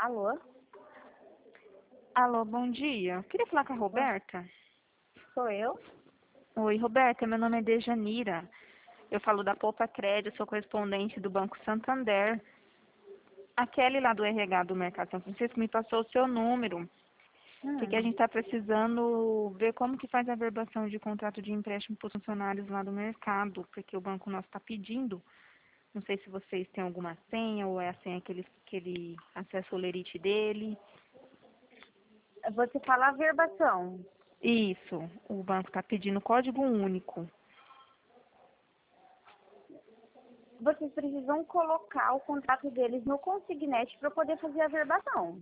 Alô? Alô, bom dia. Eu queria falar com a Bom, Roberta. sou eu? Oi, Roberta, meu nome é Dejanira. Eu falo da Poupa Crédito, sou correspondente do Banco Santander. A Kelly lá do RH do Mercado São Francisco me passou o seu número, porque a Hum. gente está precisando ver como que faz a averbação de contrato de empréstimo para os funcionários lá do mercado, porque o banco nosso está pedindo. Não sei se vocês têm alguma senha ou é a senha que ele acessa o lerite dele. Você fala a verbação. Isso, o banco está pedindo código único. Vocês precisam colocar o contrato deles no Consignet para poder fazer a verbação.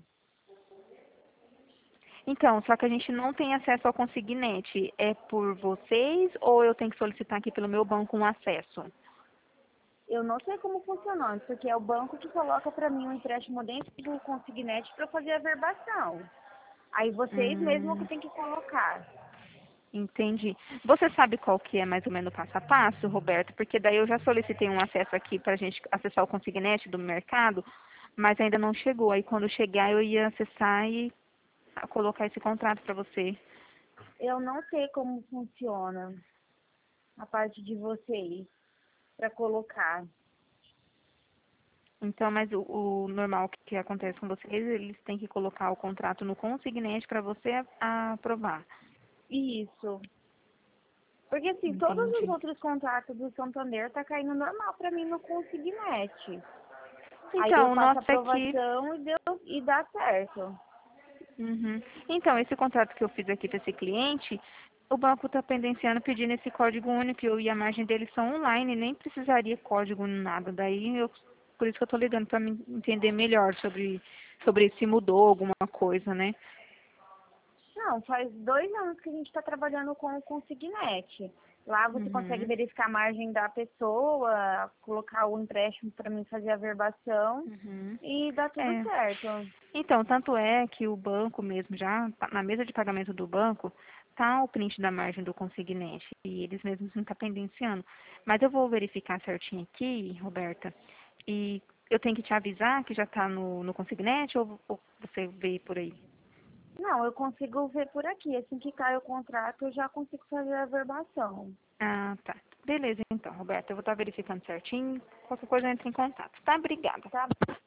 Então, só que a gente não tem acesso ao consignete. É por vocês ou eu tenho que solicitar aqui pelo meu banco um acesso? Eu não sei como funciona, porque é o banco que coloca para mim o empréstimo dentro do Consignet para fazer a verbação. Aí vocês mesmos que Hum, tem que colocar. entendi. Você sabe qual que é mais ou menos o passo a passo, Roberto? Porque daí eu já solicitei um acesso aqui para a gente acessar o consignete do mercado, mas ainda não chegou. Aí quando chegar eu ia acessar e colocar esse contrato para você. Eu não sei como funciona a parte de vocês para colocar. Então, mas o normal que acontece com vocês, eles têm que colocar o contrato no consignete para você aprovar. Isso. Porque assim, todos os Entendi. outros contratos do Santander tá caindo normal pra mim no Consignete. Aí eu Então, o faço nosso aqui. aprovação e dá certo. Uhum. Então, esse contrato que eu fiz aqui para esse cliente, o banco está pendenciando pedindo esse código único e a margem deles são online, nem precisaria código nada. Por isso que eu estou ligando para me entender melhor sobre se mudou alguma coisa, né? Não, faz 2 anos que a gente está trabalhando com o Consignete. Lá você consegue Uhum. verificar a margem da pessoa, colocar o empréstimo para mim fazer a verbação Uhum. e dá tudo É. certo. Então, tanto é que o banco mesmo, já na mesa de pagamento do banco, tá o print da margem do consignante e eles mesmos não estão pendenciando. Mas eu vou verificar certinho aqui, Roberta, e eu tenho que te avisar que já está no consignante ou você vê por aí? Não, eu consigo ver por aqui. Assim que cai o contrato, eu já consigo fazer a verbação. Ah, tá. Beleza, então, Roberta, eu vou estar verificando certinho. Qualquer coisa, eu entro em contato, tá? Obrigada. Tá